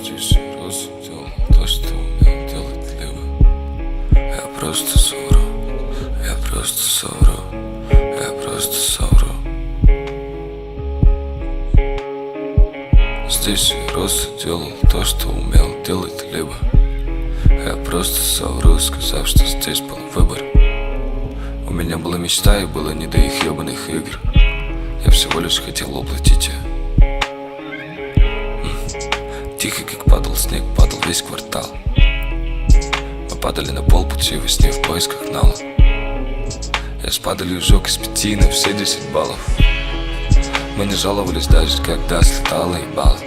здесь рос, делал то, что умел делать либо. Я просто совру, я просто совру, я просто совру. Здесь я рос и делал то, что умел делать либо. Я просто совру, сказав, что здесь был выбор. У меня была мечта и было не до их ебаных игр. Я всего лишь хотел воплотить ее. Тихо, как падал снег, падал весь квартал. Мы падали на полпути во сне в поисках нала. Я с падалью сжег из 5 на все 10 баллов. Мы не жаловались даже, когда слетало ебало.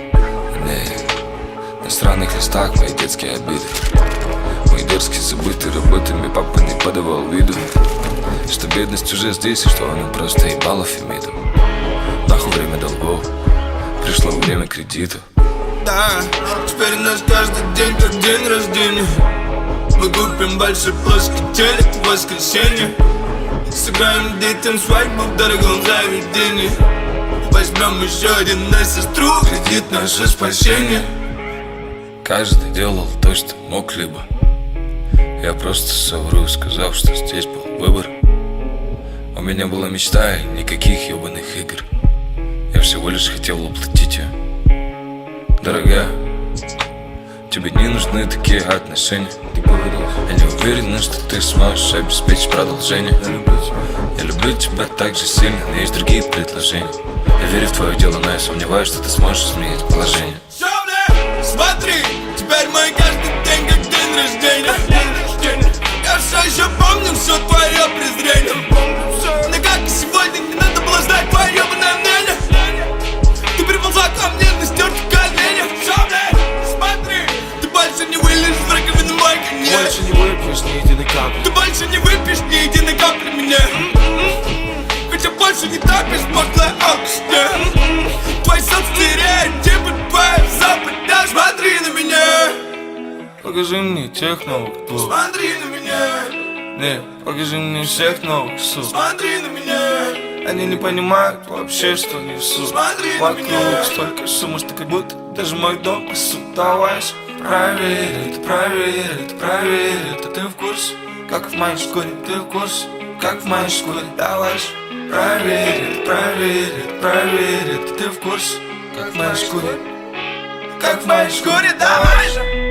На странных листах мои детские обиды. Мои дерзкие забытые работами папа не подавал виду, что бедность уже здесь и что она просто ебала Фемиду. Нахуй время долгов, пришло время кредитов. Да, теперь у нас каждый день как день рождения. Мы купим большой плоский телек в воскресенье. Сыграем детям свадьбу в дорогом заведении. Возьмем еще один на сестру, кредит наше спасение. Каждый делал то, что мог либо. Я просто совру, сказав, что здесь был выбор. У меня была мечта и никаких ебаных игр. Я всего лишь хотел воплотить ее. Дорогая, тебе не нужны такие отношения. Я не уверен, что ты сможешь обеспечить продолжение. Я люблю тебя так же сильно, но есть другие предложения. Я верю в твое дело, но я сомневаюсь, что ты сможешь изменить положение. Смотри, теперь мой каждый день как день рождения. Я все еще помню все твое презрение. Но как и сегодня, не надо было знать твое ебаное мнение. Ты приползла ко мне на стерке коленях. Смотри, ты больше не вылезешь в раковину мой конец. Больше не выпьешь ни единой капли. Ты больше не выпьешь ни единой капли меня. Хотя больше не топишь пошлая алкоголь. Твой сон стереотипы, твоя западня. Смотри на меня. Покажи мне тех новых двух. Смотри на меня. Не, покажи мне всех новых сук. Смотри на меня. Они не понимают вообще, что несу. Смотри на Вокруг меня. столько шума, что как будто даже мой дом пасут. Давай же проверь это, проверь это, проверь это. Ты в курсе, как в моей шкуре? Ты в курсе, как в моей шкуре? Давай же проверь это, проверь это, проверь это. Ты в курсе, как в моей шкуре? Как в моей шкуре, давай же.